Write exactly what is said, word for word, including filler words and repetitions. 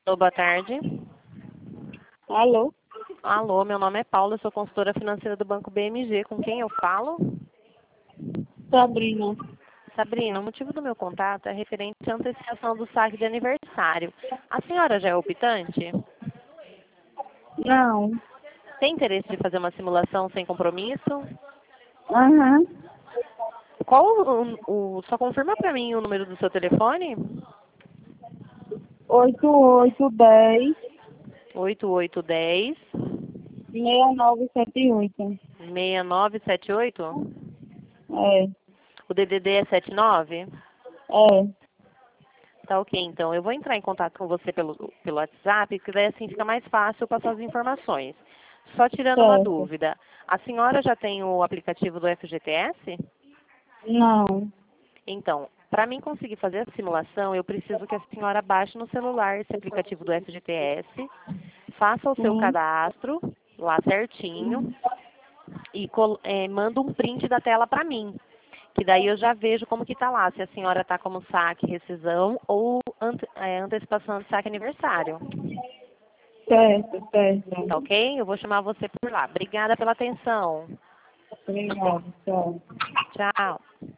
Alô, boa tarde. Alô? Alô, meu nome é Paula, eu sou consultora financeira do Banco B M G. Com quem eu falo? Sabrina. Sabrina, o motivo do meu contato é referente à antecipação do saque de aniversário. A senhora já é optante? Não. Tem interesse de fazer uma simulação sem compromisso? Aham. Qual o, o só confirma para mim o número do seu telefone? Oito oito dez oito oito um zero seis nove sete oito. seis nove sete oito. É. O D D D é sete nove? É. Tá ok, então. Eu vou entrar em contato com você pelo, pelo WhatsApp, porque daí assim fica mais fácil eu passar as informações. Só tirando uma Certo. dúvida. A senhora já tem o aplicativo do F G T S? Não. Então, para mim conseguir fazer a simulação, eu preciso que a senhora baixe no celular esse aplicativo do F G T S, faça o seu Sim. cadastro lá certinho e col- eh, manda um print da tela para mim. Que daí eu já vejo como que tá lá, se a senhora tá como saque rescisão ou ante, é, antecipação de saque aniversário. Certo, certo. Tá ok? Eu vou chamar você por lá. Obrigada pela atenção. Obrigada. Tchau. Tchau.